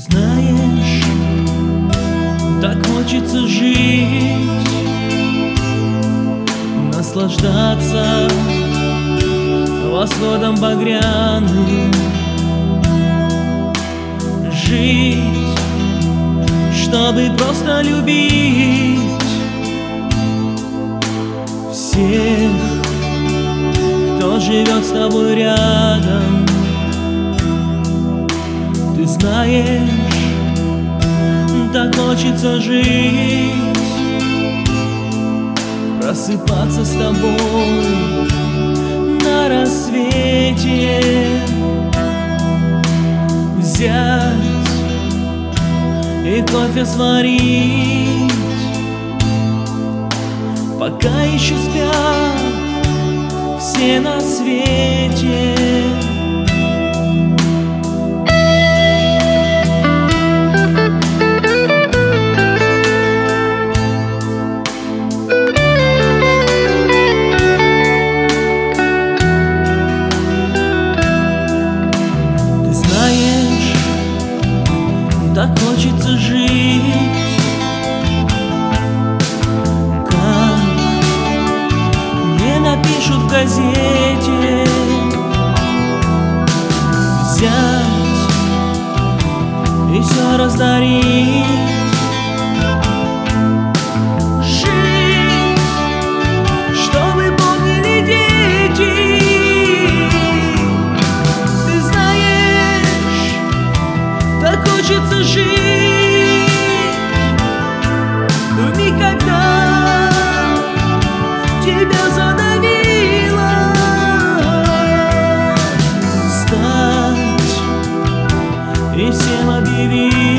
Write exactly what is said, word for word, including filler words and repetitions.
Знаешь, так хочется жить, наслаждаться восходом багряным, жить, чтобы просто любить всех, кто живет с тобой рядом. Ты знаешь, так хочется жить, просыпаться с тобой на рассвете, взять и кофе сварить, пока еще спят все на свете. Так хочется жить, как мне напишут в газете, взять и все раздарить, жить, чтобы помнили дети. Ты знаешь, так хочется жить в миг, когда тебя задавило, встать и всем объявить: